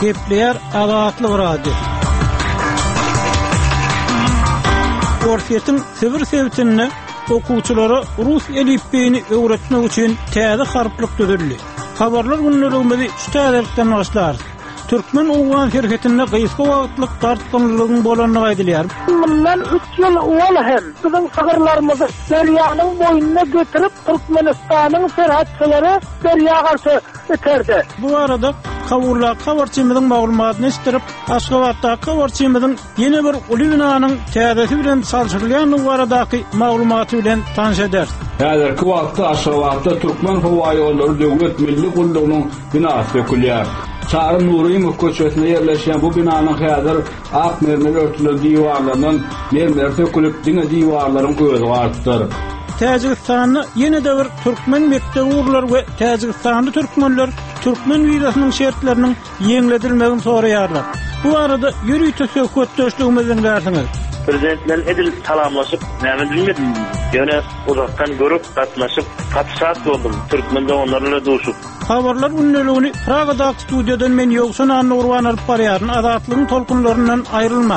Kepler Azatlyk Radio. Orfiyetin sebir-sebitini okuwçylara rus elifbeini öwretmek üçin täze harplyk düzüldi. Habarlar günlerimizi şu täzelikden başlar. Türkmen Uwan şirketinde gysga wagtlyk tartışmalygyň bolanyny aýdylýar. Bundan 3 ýyl owal hem biziň sagyrlarymyzy Deryanyň boýuna götürip Türkmenistanyň serhatçylary Derya garşy öterdi. Bu arada Kawarçymyzyň maglumatyny istirip, Aşgabatda Kawarçymyzyň ýene bir uly binanyň täzesi bilen salşyrylýan baradaky maglumaty bilen tanış eder. Häzirki wagtda Aşgabatda Türkmen Hawa ýollary döwlet milli gullugynyň binasy dökülýär. Çağrı Nuriyim köçesinde yerleşen bu binanın häzir ak mermer örtülen diwarlarynyň mermer tökülip diňe diwarlaryň gözi artdyr. Täjikistanyny ýene de bir türkmen mektebi urlar we Täjikistanyny türkmenler türkmen wirasynyň şertleriniň ýeňledilmegini soraýarlar. Bu arada ýürüýte söhbetdeşligimiziň garsyňy Prezidentler edil salamlaşıp, näme bilmedim. Ýöne uzaktan görüp, gatnaşyp, katşat boldum. Türkmende onlarla duşup. Habarlar ünlülüğünü Praga'da stüdyodan men Ýogsun Anna Urban alıp barýaryn Azatlygyň tolkunlaryndan aýrylma.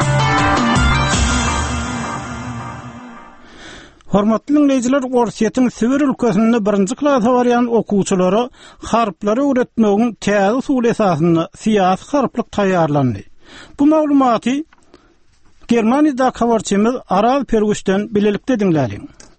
Hormatly dinleýijiler, Orsiýetiň Sibir ülkesinde 1-nji klasa barýan okuwçylary harplary öwretmegiň täze usul esasyny siýasy harplyk taýýarlandy. Bu maglumaty Germaniýada Kawarçymyz Aral Pergüşden bilelikde dinläliň.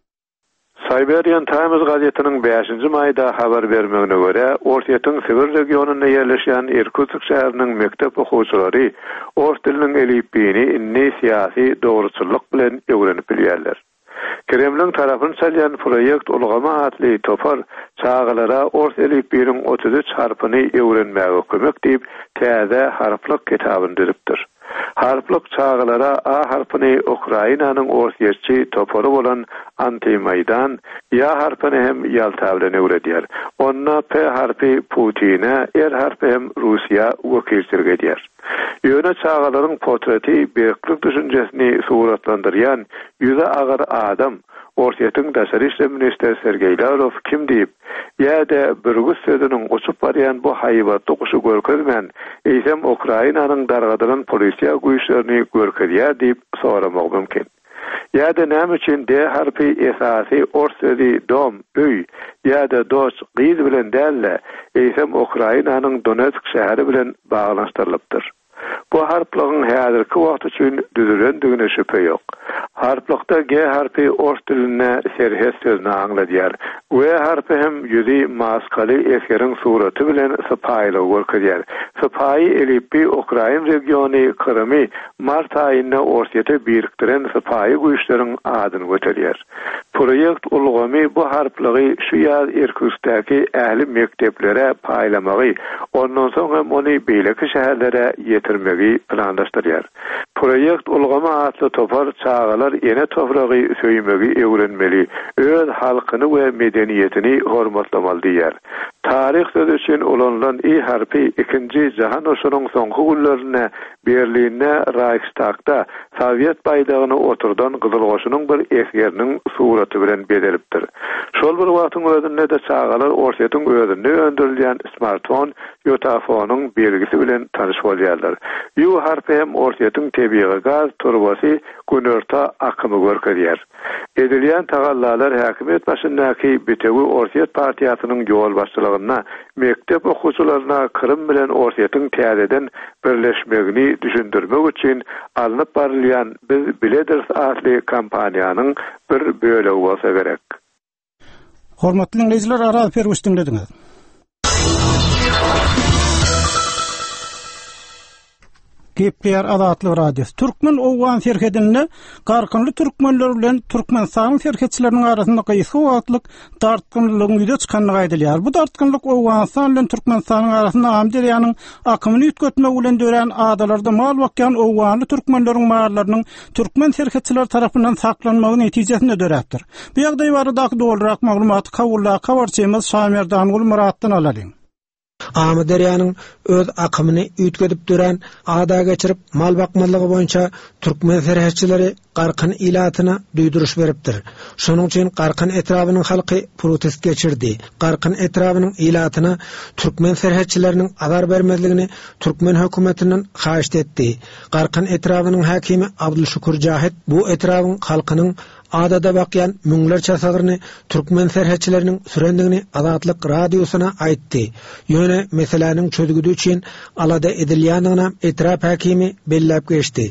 Siberian Times gazetiniň 5-nji maýda habar bermegine görä, Orsiýetiň Sibir regionunda ýerleşen Irkutsk şäheriniň mektep okuwçylary ors diliniň elifbeini inni siýasy dogruçylyk bilen öwrenip bilýärler. Kremlin tarapyn çalýan proýekt ulgama atly topar çağalara ors elifbeiniň 33 harpyny öwrenmäge kömek diýip täze harplyk kitabyny düzüpdir. Harplyk çağalara A harpyny Ukrainanyň orsiýetçi topary bolan Antimaydan, Ya harpyny hem ýalta bilen öwredýär. Onna P harpy Putinä, R harpy hem Russiýa wekilçilik edýär. Ýöne çağalaryň portreti berklik düşünjesini suratlandyrýan ýüze agar adam Orsiýetiň Daşary işler ministri Sergey Lavrov kim diýip, ýa-da Bürgüs sözüniň uçup barýan bu haýbatly guşy görkezmän, eýsem Ukrainanyň dargadyran polisiýa güýçlerini görkezýär diýip soramak mümkin. Ýa-da näme üçin D harpy esasy ors sözi dom, öý, ýa-da dost, gyz bilen dälle, eýsem Ukrainanyň Donetsk şäheri bilen baglanşdyrylypdyr. Bu harplygyň häzirki wagt üçin düzülendigine şüphe ýok. Harplykda G harpy ors diline serhes sözüni aňladýar. W harpy hem ýüzi maskaly esgeriň suraty bilen sypaýly görkezýär. Sypaý elifbi Ukrain regiony Krymy mart aýynda Orsiýete birikdiren sypaý güýçleriň adyny göterýär. Proýekt ulgamy bu harplygy şu ýaz Irkutskdaky ähli mekteplere paýlamagy, ondan soň hem ony beýleki şäherlere ýetirmegi planlaşdyrýar. Proýekt ulgama atly topar çağalar ene topragy söýmegi öwrenmeli, öz halkyny we medeniýetini hormatlamaly diýär. Taryh sözü üçin ulanlan I harpy 2-nji jahan uruşynyň soňky günlerine Berlinde Reichstagda Sowiet baýdagyny oturdan Gyzylgoşunyň bir esgeriniň suraty bilen bedelipdir. Şol bir wagtyň özünde de çağalar Orsiýetiň özünde öndürilýän smartfon ýotafonyň belgisi bilen tanyş bolýarlar. Ýu harpy hem Orsiýetiň tebiği gaz turbasy günörta akymy görkezýär. Edilýän tagallalar häkimet başyndaky Bütewi Orsiýet partiýasynyň ýol başçylygyna mektep okuwçylaryna Krym bilen Orsiýetiň täzeden birleşmegini düşündirmek üçin alınıp barylýan Biz Bileders adly kampaniýanyň bir bölegi bolsa gerek. Hormatly dinleýijiler, Aral Pergüşden dinlediňiz. Kepler Azatlyk Radio. Türkmen Uwan şirketinde garkynly türkmenler bilen Türkmenistan şirketçileriniň arasynda gysga wagtlyk tartgynlygyň ýüze çykanyny aýdylýar. Bu tartgynlyk Uwanstan bilen Türkmenistanyň arasynda amderýanyň akymy ýetgetmek bilen dören adalarda mal bakýan Uwanly türkmenleriň mallarynyň türkmen şirketçiler tarapyndan saklanmagy netijesinde döräpdir. Bu ýagdaý barada dolarak maglumaty Kawarçymyz Samerdan Gulmuratdan aladyň. Amy derýanyň öz akymyny üýtgedip duran, ada geçirip mal bakmalygy boýunça türkmen serhäççileri Garkyn ilatyna duýduruş beripdir. Şonuň üçin Garkyn etrabynyň halky protest geçirdi. Garkyn etrabynyň ilatyna türkmen serhäççileriniň azar bermezligini türkmen hökümetinden haýyş etdi. Garkyn etrabynyň hakimi Abdulşukur Jahit bu etrabyň halkynyň adada bakyan müňlerçe sagyryny türkmen serhäççileriniň sürendigini Azatlyk radiosuna aýtdy. Ýöne meselanyň çözgüdü üçin alada edilýanyna etrap hakimi belläp geçdi.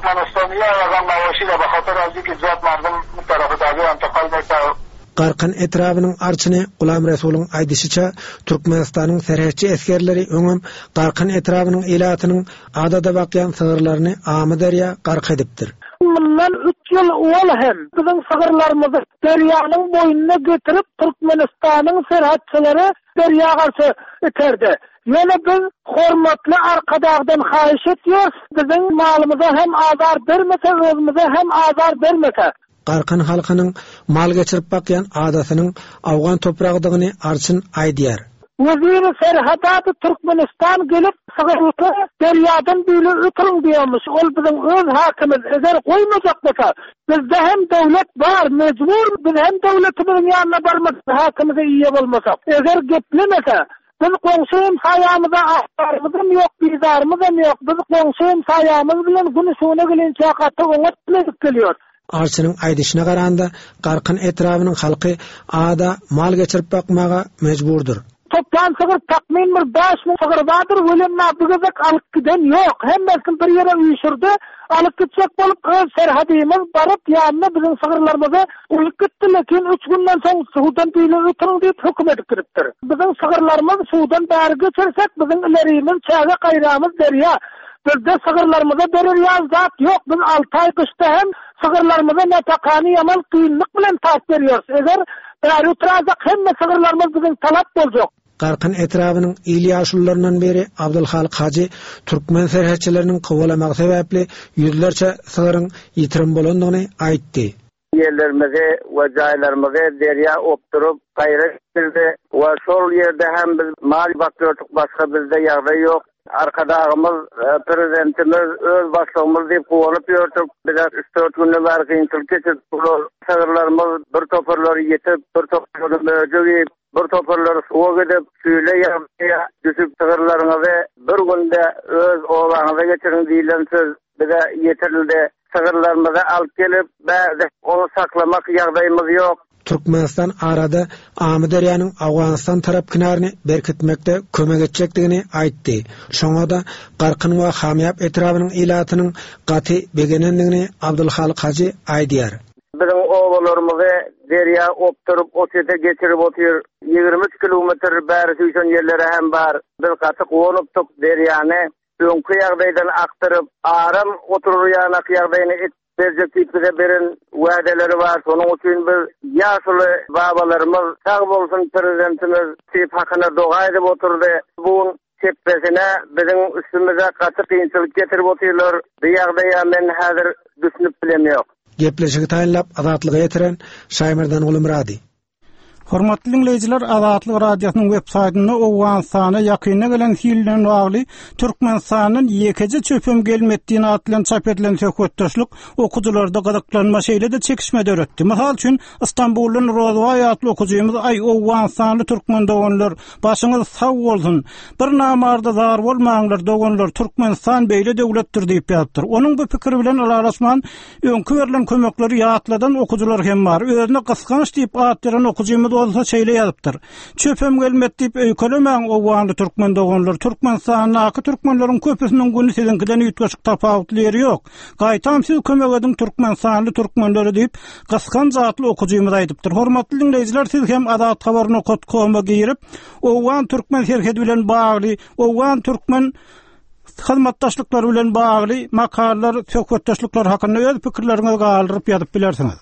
Garkyn etrabynyň arçyny Gulam Rasulyň aýdyşyça Türkmenistanyň serhäççi eskerleri öňüm Garkyn etrabynyň ilatynyň adada bakyan sagyrlaryny Amy derýa gark edipdir. Bundan 3 ýyl ol hem biziň sagyrlarymyzy derýanyň boýuna getirip Türkmenistanyň serhäççileri derýa garşy eterdi. Ýöne biz hormatly arkadagdan haýyş etýäris, biziň malymyza hem azar bermese, özümize hem azar bermese. Garkyn halkynyň mal geçirip bakyan adasynyň awgan topragdygyny arçyn aýdýar. Wezir serhadaty Türkmenistan gelip sagyrlygy derýadan bile ötürün diýmiş. Ol biziň öz hakymyz. Eger goýmajak bolsa, bizde hem dowlet bar, mejbur biz hem dowletimiň ýanyna barmak hakymyza ýa bolmasak. Eger geplemese, biz goňşym saýamyza ahbarymyz ýok, bizarymyz ýok. Biz goňşym saýamyz bilen güni şuna gelençe gaty oňatlyk gelýär. Arçynyň aýdyşyna garanda Garkyn etrabynyň halky ada mal geçirip bakmaga mejburdur. Toplam sagır takmin 5,000 sagır vardır. Ölemna bugüzek alıp giden yok. Hemmesi bir yere uyuşurdu. Alıp gidecek bolup öz serhadimiz barıp ýanyna biziň sagyrlarymyzy ulyp gitdi. Lekin 3 günden soň suwdan bile ötürün diýip höküm edip giripdir. Biziň sagyrlarymyz suwdan bäri geçirsek biziň ilerimiz çäge gaýramyz derýa. Bizde sagyrlarymyza berilýän zat ýok. Biz 6 aý kışda hem sagyrlarymyza napakany ýaman kynlyk bilen taýip berýäris. Eger bäri oturazak hemme sagyrlarymyz biziň talap boljak. Garkyn etrabynyň ýyly ýaşullaryndan beri Abdulhalik Haji türkmen serhäççileriniň gowlamagy sebäpli ýüzlerçe sagyryň ýitirim bolandygyny aýtdy. Yerlerimizi ve jaýlarymyzy derýa opturup gaýra etdirdi. Ve şol ýerde hem biz mal bakýardyk, başga bizde ýagdaý ýok. Arkadagymyz prezidentimiz öz başlygymyz diýip gowulyp ýördik. Biz 3-4 günde bäri kynçylyk geçirdik. Sagyrlarymyz bir toparlary ýetip, bir toparlary möjegi, bir toparlary suwa gidip, süýle ýagdaýa düşüp sagyrlaryňyzy bir günde öz owaňyza geçirin diýilen söz bize ýetirildi. Sagyrlarymyzy alyp gelip, bäze onu saklamak ýagdaýymyz ýok. Türkmenistan arada Amy derýanyň Awganistan tarap kinaryny berkitmekde kömek etjekdigini aýtdy. Şoňa da Garkyn we Hamyap etrabynyň ilatynyň gaty begenendigini Abdulhalik Haji aýdýar. Biziň owalarymyzy derýa opturup otete geçirip otýar. 20 kilometr bäri süýsen ýerlere hem bar. Biz gaty gowulypdyk derýany öňkü ýagdaýdan aktyryp, aram oturýan ýagdaýyny berjek bize beren wädeleri var. Şonuň üçin biz ýaşly babalarymyz sag bolsun, prezidentimiz tip hakyna doga edip oturdy. Bu tepesine biziň üstümize gaty kynçylyk getirip otyrlar. Bu ýagdaýa men häzir düşünüp bilemýok. Gepleşigi taýinlap azatlyga ýetiren Şaýmyrdan Ulumrady. Hormatly dinleyijiler, Azatlyk radiosynyň web saýtyna Owgansana ýakyna gelen hilden bagly Türkmenistanyň ýekeje çöpüm gelmetdiğini atlan çap edilen söhbetdeşlik okuwçylarda gadaklanma şeýlede çekişme döretdi. Mysal üçin Istanbulyň Rozway adly okuwçymyz ay Owgansany türkmen doganlar başyňyz sag bolsun. Bir namarda zar bolmaňlar doganlar Türkmenistan beýle döwletdir diýip ýazdyr. Onuň bu pikiri bilen Alarasman öňkü berilen kömekleri ýatladan okuwçylar hem bar. Özüne gysganç diýip atdyran okuwçymyz olsa şeýle ýazypdyr. Çöpem gelmet diýip öýkelemäň owganly türkmen doganlar Türkmenistanyň türkmenleriň köpüsiniň güni sizinkiden ýetgeşik tapawutly ýok. Gaýtam siz kömek edin Türkmenistanyň türkmenleri diýip gysgan zatly okuwçymyz aýdypdyr. Hormatly dinleyijiler, siz hem Azat habaryny kotkoma girip owgan türkmen şerheti bilen bagly, owgan türkmen hyzmatdaşlyklary bilen bagly makalar, söhbetdeşlikler hakynda öz pikirleriňizi galdyryp ýazyp bilersiňiz.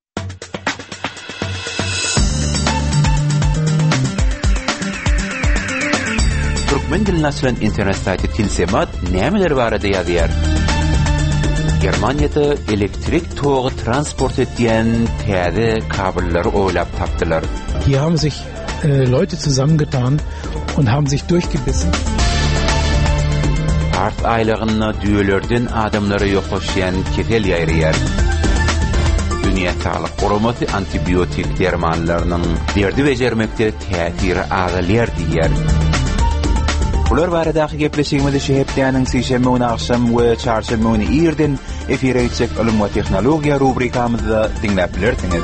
Türkmen diline açılan internet sayti Tilsemat nämeler barada ýazýar? Germaniýada elektrik togy transport etýän täze kabellary oýlap tapdylar. Die haben sich Leute zusammengetan und haben sich durchgebissen. Art aylarına düýelerden adamları ýoklaşýan ketel ýaýrýar. Dünya Sağlyk Guramaty antibiotik dermanlarynyň derdi bejermekde täsiri agylýar diýer. Bular baradaky gepleşigimizde şehepdäniň sişeme we akşam we çarşamba güni ýerden efire ýetsek ilim we tehnologiýa rubrikamyzda dinläp bilersiňiz.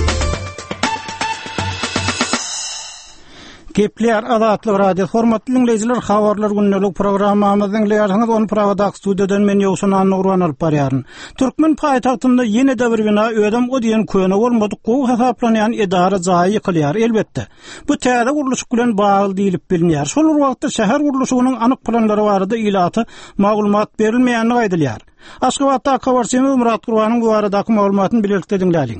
Gepler Azatlyk radio formatly dinleýijiler, habarlar günnelik programmamyzyň ýaşaňyz onu Pragadak studiýadan men ýokşan Nurwan alyp barýaryn. Türkmen paýtagtynda ýene de bir bina ödem o diýen köne bolmadyk gowy hesaplanýan edara jaý ýykylýar elbetde. Bu täze guruluş bilen bagly diýilip bilinýär. Şol wagtda şäher guruluşynyň anyk planlary barada ilaty maglumat berilmeýänligi aýdylýar. Aşgabatda Kawarsymy Murat Gurwanyň bu baradaky maglumatyny bilerlikde dinläýin.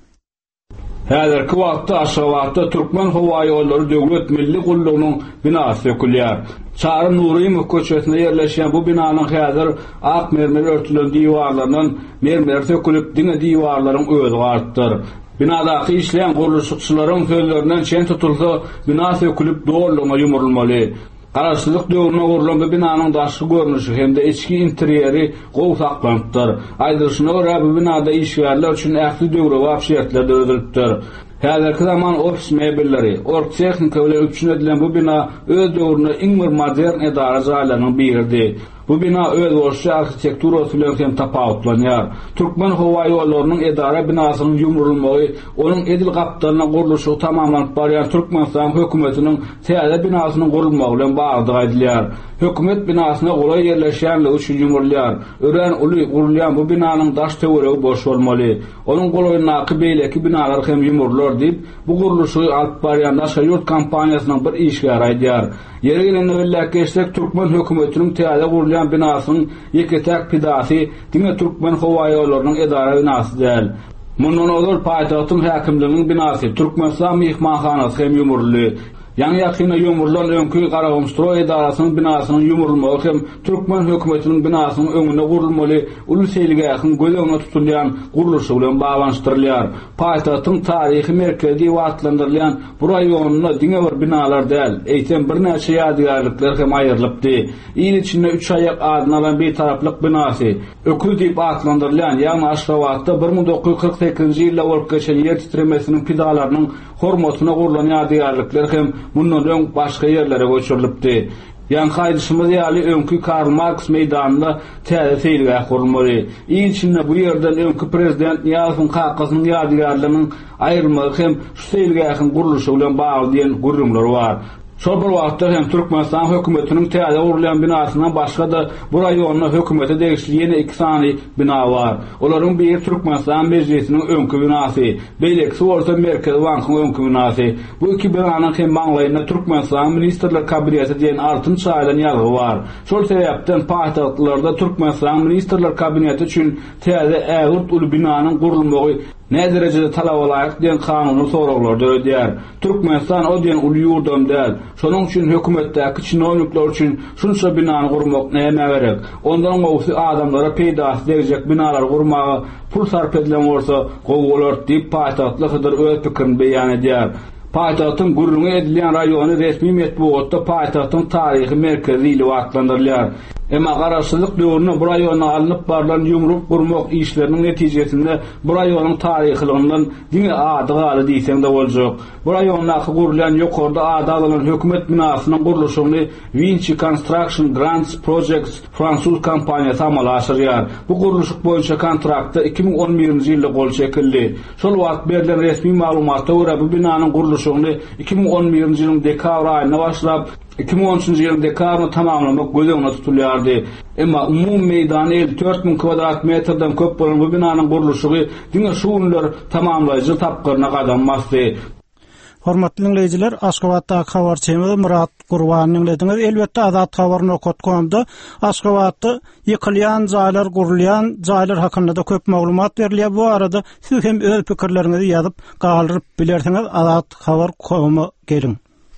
Häzirki wagtda Aşgabatda Türkmen Hawa ýollary döwlet milli gullugynyň binasy ökülýär. Çary Nurymov köçesinde ýerleşýän bu binanyň häzir ak mermer örtülen diýwarlarynyň mermer sökülip diňe diýwarlaryň özi artdyr. Binadaky işleýän guruluşçylaryň sözlerinden çen tutulsa bina sökülip doğrulmagy ýumurulmaly. Garaşsyzlyk döwrüne gurulan bu binanyň daşky görnüşi hem de içki interieri gowy saklanypdyr. Aýdyryşyna görä bu binada işgärler üçin ähli döwre we şertler döwüldüpdir. Häzirki zaman ofis mebelleri, orgtechnika bilen üçin edilen bu bina öz döwrüne iň bir modern edara jaýlarynyň biridir. Bu bina öz boşçy arxitektura bilen hem tapawutlanýar. Türkmen Hawa ýollarynyň edara binasynyň ýumurulmagy, onuň edil gapdaryna guruluşy tamamlanyp barýan Türkmenistan hökümetiniň täze binasynyň gurulmagy bilen bagly aýdylýar. Hökümet binasyna golay ýerleşýänligi üçin ýumurulýar. Ören uly gurulýan bu binanyň daş töweregi boş bolmaly. Onuň golaýyna beýleki binalar hem ýumurulýar diýip bu guruluşy alyp barýan Naşa ýurt kompaniýasynyň bir işgär aýdýar. Ýere gelende belläkeşlik Türkmen hökümetiniň täze gurulýan binasynyň ýeketäk pidasy diňe Türkmen Hawa ýollarynyň edara binasy däl. Mundan ol paýtagtyň häkimliginiň binasy Türkmenistan mehmanhanasy hem ýumurly. Ýani ýakyna ýumurulan öňkü Garagumstro edarasynyň binasynyň ýumurulmagy hem Türkmen hökümetiniň binasynyň öňüne gurulmaly, uly seýlige ýakyn göleňe tutulýan guruluşy bilen baglanyşdyrylýar. Paýtagtyň taryhy merkezi diýip atlandyrylýan bu raýonyna diňe bir binalar däl, eýtem bir näçe ýadygärlikler hem aýrylypdy. Ýyl içinde 3 aýak adyny alan bir taraplyk binasy, öküz diýip atlandyrylýan ýani Aşgabatda 1948-nji ýylda bolup geçen ýer titremesiniň pidalarynyň hormatyna gurulan ýadygärlikler hem bundan öň başga ýerlere göçürilipdi. Ýani haýdyşymyz ýaly öňkü Karl Marx meýdanynda täze seýilgä gurulmaly. Ýa-ni bu ýerden öňkü prezident Ýasyp Kakasynyň ýadygärliginiň aýrylmagy hem şu seýilgä guruluşy bilen bagly diýen gurulmalar bar. Şol bir wagtda hem Türkmenistan hökümetiniň täze gurulan binasyna başga da bu raýonyna hökümete degişli ýene 2 sany bina bar. Olaryň biri Türkmenistan mejlisiniň öňkü binasy, beýleki bolsa Merkez bankynyň öňkü binasy. Bu iki binanyň hem maňlaýynda Türkmenistan ministrler kabineti diýen altyn çaýlan ýaly bar. Şol sebäpden paýtagtlarda Türkmenistan ministrler kabineti üçin täze ägurt uly binanyň gurulmagy ne derecede talap olarak diyen kanuny soraglar döýdýär. Türkmenistan o diyen uly ýurdam däl. Şonuň üçin hökümetdäki çynownikler üçin şunça binany gurmak näme gerek? Ondan gowsy adamlara peýdasy derejek binalar gurmagy pul sarp edilen bolsa gowy bolar diýip paýtagtlar hydyr öz pikirini beýan edýär. Paýtagtyň gurulmagy edilen raýony resmi metbuatda paýtagtyň taryhy merkezi ýyly atlandyrylýar. Emma garaşsyzlyk döwrüne bu raýona alınıp barlan ýumruk gurmak işleriniň netijesinde bu raýonyň taryhylygyndan diňe ady galy diýsem de boljak. Bu raýonda gurulan ýokarda ady alynan hökümet binasynyň guruluşyny Vinci Construction Grants Projects fransuz kompaniýasy amal aşyrýar. Bu guruluş boýunça kontrakty 2011-nji ýylda gol çekildi. Şol wagt berilen resmi maglumatda görä bu binanyň guruluşyny 2011-nji ýylyň dekabr aýyna başlap 2013-nji ýylyň dekabrynda tamamlamak gözüňde tutulýardy. Emma umum meýdany 54.000 kvadrat metrden köp bolan bu binanyň guruluşy diňe şu günler tamamlaýjy tapgyryna gadanmasdy. Hormatly dinleyijiler, Aşgabatda Kawarsymy Murat Gurwanyň dinlediňiz. Elbetde Azat habaryny.com'da Aşgabatda ýykylýan jaýlar, gurulýan jaýlar hakynda da köp maglumat berilýär. Bu arada siz hem öz pikirlerinizi ýazyp galyryp bilersiňiz. Azat habar.com'a geliň.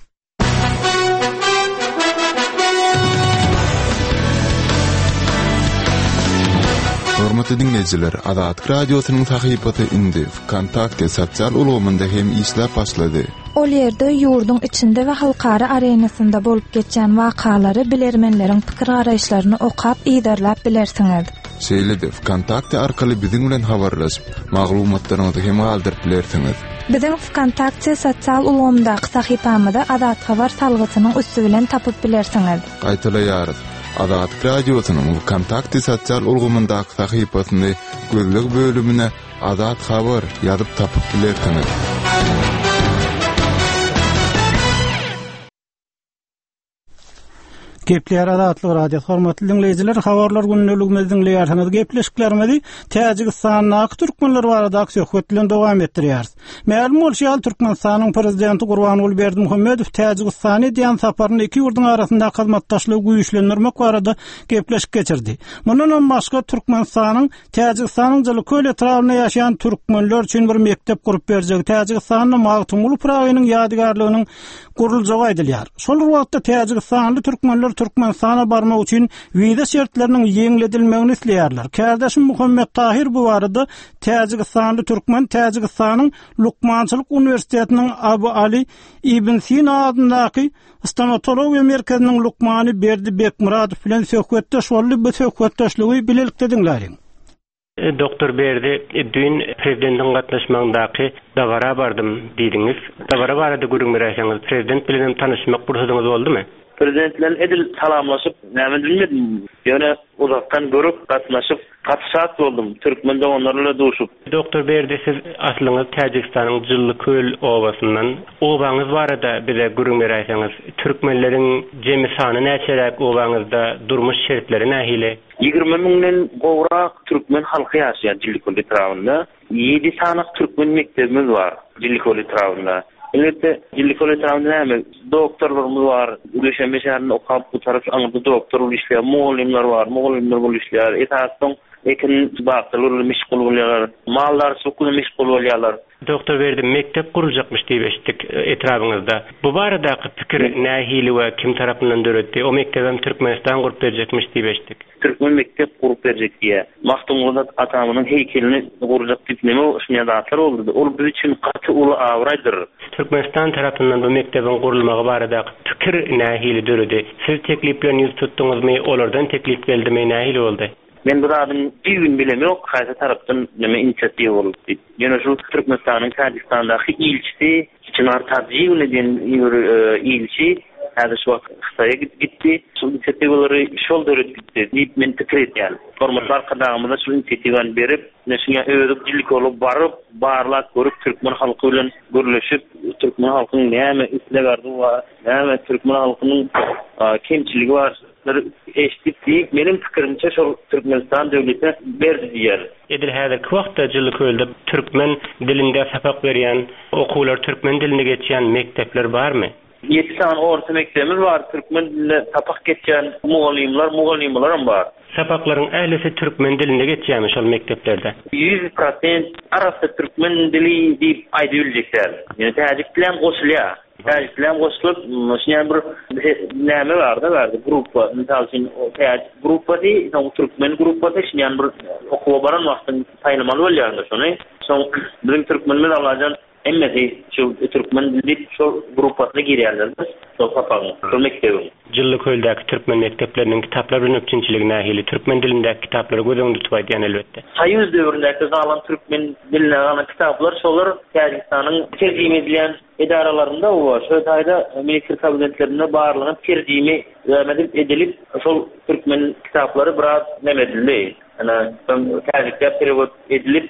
Hormatly dinleyijiler, Azat radiosynyň sahypasy indi. Kontakte sosial ulgamynda hem işläp başlady. Ol yerde yurdun içinde we halkara arenasında bolup geçen wakalary bilermenleriň pikir garaýşlaryny okap iýdarlap bilersiňiz. Şeýle-de Kontakty arkaly biziň bilen habarlaşyp, maglumatlaryňyzy hem galdyryp bilersiňiz. Biziň Kontakty sosial ulgamdaky sahypamyzda Adat habar salgysynyň üstü bilen tapyp bilersiňiz. Gaýtaýarys. Adat radiosynyň Kontakty sosial ulgamdaky sahypasyny gözlük bölümine Adat habar ýazyp tapyp bilersiňiz. Gepler Adatly radio hormatly dinleýijiler, habarlar günneligimiz dinleýärsiňiz. Gepleşiklerimizi Täjikistanyň türkmenler barada söhbet bilen dowam etdirýäris. Ma'lum bolýar, Türkmenistanyň prezidenti Gurbanuly Berdimuhammedow Täjikistany diýen saparyny iki ýurdun arasynda hyzmatdaşlygy güýçlendirmek barada gepleşik geçirdi. Mundan başga Türkmenistanyň Täjikistanyň Jylyköl etrawyna ýaşaýan türkmenler üçin bir mektep gurup berjek. Täjikistanyň Magtumul Praýynyň ýadygarlygynyň guruljagy aýdylýar. Şol wagtda Täjikistanly türkmenler Türkmenistana barmak üçin wiza şertleriniň ýeňledilmegini isleýärler. Kardeşim Muhammed Tahir bu barada Täjikistanly türkmen Täjikistanyň Lukmançylyk Uniwersitetiniň Abu Ali Ibn Sina adyndaky stomatologiýa merkeziniň Lukmany Berdi Bekmuradow bilen söhbetde şolly bu söhbetdeşligi bilelikde dinläýin. Doktor Berdi, dün prezidentin gatnaşmagyndaky dawara bardym diýdiňiz. Dawara barada görüňmeräňiz. Prezident bilen tanışmak pursatyňyz boldymy? Prezidentler edil salamlaşıp, näme bilmedim. Ýöne uzaktan görüp, gatnaşyp, katsaat boldum. Türkmende onlarla duşup. Doktor Berdi, siz aslyňyz Täjikistanyň Jylyköl obasyndan. Obaňyz barada bize görüňmeräňiz. Türkmenleriň jemi sany näçerek obaňyzda durmuş şertleri nähili? 20 miňden gowrak türkmen halky ýaşaýar Jylyköl etrafynda. 7 sanyk türkmen mektebimiz bar Jylyköl etrafynda. Elbette Jylyköl etrafynda näme doktorlarymyz bar. Ülüşen şäherinde okap bu taraf aňyda doktor bolýar, mugallimler bar, mugallimler bolýar. Etatdyň ekin bagtlygy meşgul bolýarlar. Mallar sokulu meşgul bolýarlar. Doktor Berdi, mektep guruljakmyş diýip eşitdik etrabyňyzda. Bu baradaky pikir nähili we kim tarapyndan döretdi? O mektebem Türkmenistan gurup berjekmiş diýip eşitdik. Türkmen mektep gurup berjek diýe. Magtumulda atamynyň heykelini guruljak diýip näme şunýadatlar boldy. Ol biz üçin gaty uly awraýdyr. Türkmenistan tarapyndan bu mektebin gurulmagy baradaky pikir nähili döredi. Siz teklip bilen ýüz tutduňyzmy? Olardan teklip geldimi? Nähili boldy? Men bir adam düýün bilemi ýok, haýsy tarapdan näme inisiatiwa bolupdy. Ýene şu Türkmenistanyň Täjikistandaky ilçisi, Çınar Tadjiyevne diýen ilçi, häzir şu Xitoýa gitdi. Şu inisiatiwalary şol döret gitdi. Diýip men pikir etýän. Formatlar kadağımda şu inisiatiwany berip, näşe öýdüp Jylyköl olup baryp, barlak görüp Türkmen halky bilen görleşip, Türkmen halkynyň näme islegardy bar, näme Türkmen halkynyň kemçiligi bar. Eşitdik, benim pikirimçe şol Türkmenistan döwleti berdi diýer. Edil häzirki wagtda Jylyköldä türkmen dilinde sapak berýän, okuwlar türkmen dilinde geçýän mektepler barmy? 7 sany orta mektebimiz bar, türkmen dilinde sapak geçýän mugallimler bar. Sapaklaryň ählisi türkmen dilinde geçýärmi şol mekteplerde? 100% arasy türkmen dili diýip aýdyp biljekler. Ýani täjik bilen goşulýar. Täjikler goşulyp, şuňa bir näme bardy, grupa, misal üçin täjik grupady, soň türkmen grupady, şuňa bir okuwa baran wagtyn taýlamaly bolýar şonu. Soň biziň türkmenler alajan emmesi şu türkmen dili şu grupatyna girýärler. Şol sapagyň, şol mektebim. Jylyköldäki türkmen mektepleriniň kitaplar bilen öpçünçiligi nähili? Türkmen dilindäki kitaplary gözüňde tutbaýdy elbetde. Soýuz döwründäki galan türkmen diline galan kitaplar şolar Täjikistanyň terjime edilen edaralarynda bar. Şu taýda minister kabinetlerinde barlygy terjime edilip şol türkmen kitaplary biraz nemedildi. Ana Täjikçe perewod edilip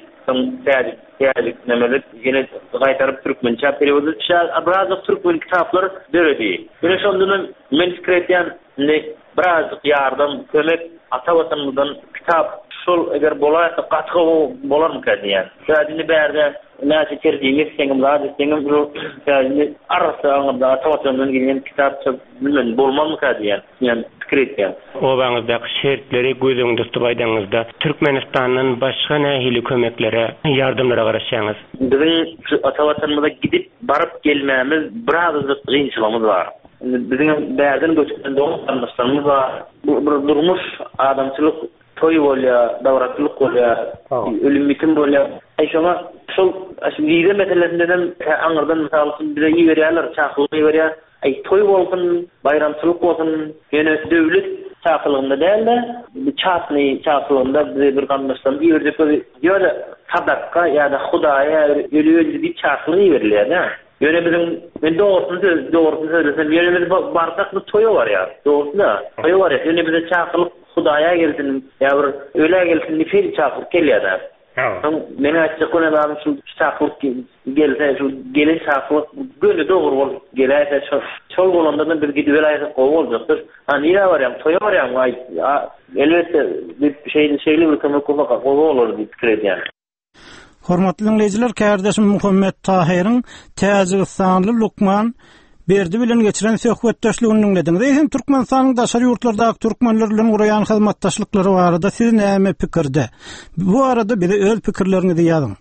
Täjik nemeler ýene gaýtaryp türkmençe perewod edilýär. Biraz türkmen kitaplar döredi. Ýene şondan men pikir etýän biraz ýardam, kömek ata watanymyzdan kitap şol eger bolarsa gatgy bolarmy diýen. Şäherinde bärde näçe terjime etseňim zat etseňim şu şäherinde arasy aňyrda ata watanymdan gelýän kitap bilmem bolmamy diýen. Ýani pikir etýän. Obaňyzdaky şertleri gözüňde tutbaýdyňyzda Türkmenistanyň başga nähili kömeklere, ýardamlara garaşýaňyz? Biziň ata watanymyza gidip baryp gelmämiz biraz gynçylygymız bar. Biziň bärden göçkende olanlarymyz bar. Bu durmuş adamçylyk toy bolýar, dawratlyk bolýar, ölüm bitim bolýar. Şoňa şol aşyýda meselesinden aňyrdan mysal üçin bize ýerler, çaqlyk ýerler. Toy bolsun, bayramçylyk bolsun, ýene döwlet çaqlygynda däl-de, çatny çaqlygynda bir gandaşdan ýerde ýöle sadaka ýa-da Hudaýa ölüýüldü bir çaqlyk ýerler. Ýöne bizim men doğrusunu söylesem, ýöne biz bardak bir toy var ya, doğrusu da toy var ya, ýöne bize çaqlyk Hudaýa gelsin, ýa bir öle gelsin, nifir çaqlyk gelýär. Men açık olanam şu çaqlyk gelse, şu gelen çaqlyk gönü doğru bol gelýär, çol bolandan bir gidip belaysa gowy boljakdyr. Niýe barýam, toýa barýam, elbetde bir şeyli bir kömek bolmak gowy bolar diýip pikirlýär. Hormatly dinleýijiler, kardeşim Muhammed Tahirin Täjikistanyň Lukman berdi bilen geçiren söhbetdeşligini dinlediňiz. Hem Türkmenistanyň daşary ýurtlardaky türkmenler bilen guraýan hyzmatdaşlykları barada siz näme pikirde? Bu arada bize öz pikirleriňizi ýazyň.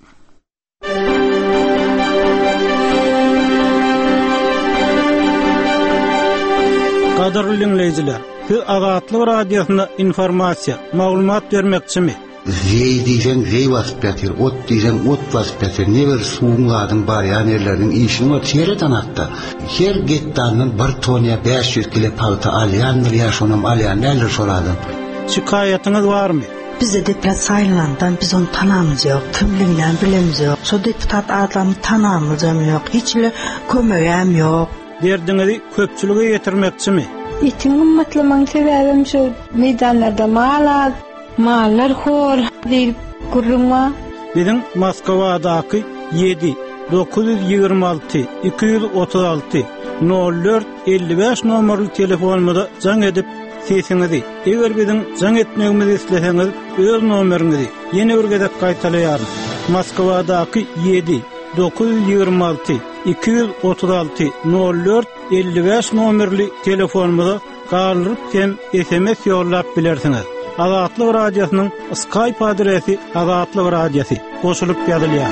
Gadarly dinleýijiler, siz Azatlyk radiosyna informasiýa, maglumat bermekçimi? Zey diýsen zey waspyatyr, ot diýsen ot waspyatyr, neber suwuňlaryň bar ýa-nerleriň işini var çeýreden atda. Her getdandan 1 toniýa 500 kilo palta alýandyr, ýa-şonam alýan näler sorady. Şikayatyňyz barmy? Bizde deputat saylandan biz onu tanamyz ýok, kimliginden bilemiz ýok. Şo deputat adamy tanamyz ýok, hiçle kömegem ýok. Derdiňizi köpçülüge ýetirmekçimi? Ýetiň ummatlygyň sebäbim şu meýdanlarda mallar hor diýip gurrunma. Bizim Moskovadaky 7 926 236 04 55 nomerli telefonumda jaň edip sesiňizi, eger bizim jaň etmegimizi isleseňiz öz nomeriňizi ýene bir gezek gaýtalýar. Moskovadaky 7 926 236 04 55 nomerli telefonumda galyp hem SMS ýollap bilersiňiz. Azatlyk radiosynyň Skype adresi Azatlyk radiosi goşulyp ýazylýar.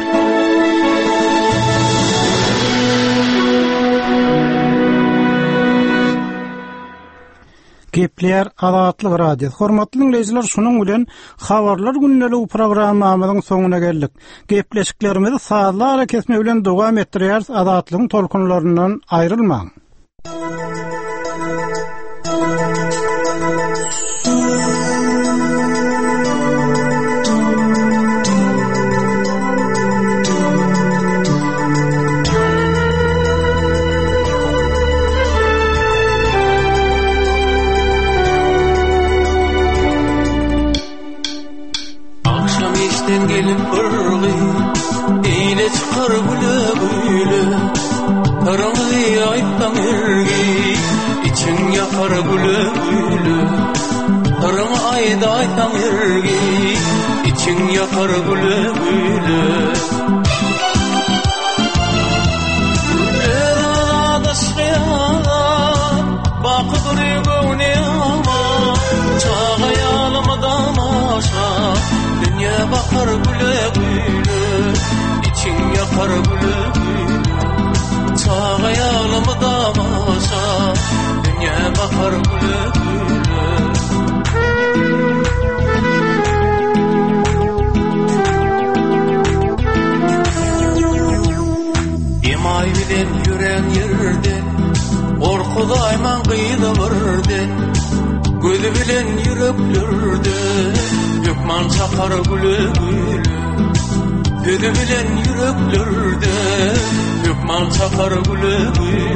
Gepler Azatlyk radio. Hormatly dinleýijiler, şunuň bilen habarlar günnälik programmamyzyň soňuna geldik. Gepleşiklerimizi saatlara kesme bilen dowam etdirýäris. Azatlygyň tolkunlaryndan aýrylmaň. Gelin ırgı, eyle çıkar güle güle, Arangı ayıptan ergi, için yakar güle güle, Arangı ayda aytan ergi, için yakar güle güle. Eda da şkıyana, bakıdır yügüne ama, çağayalım damaşa, dünya bakar güle güle, için yakar güle güle. Çağayalım damaşa, dünya bakar güle güle. Emay bilen yüren yerden, orkuda ayman kıydı vırden, gözü bilen yüreklerden, Gökman çakar güle güle, gözü bilen yüreklerden, Gökman çakar güle güle.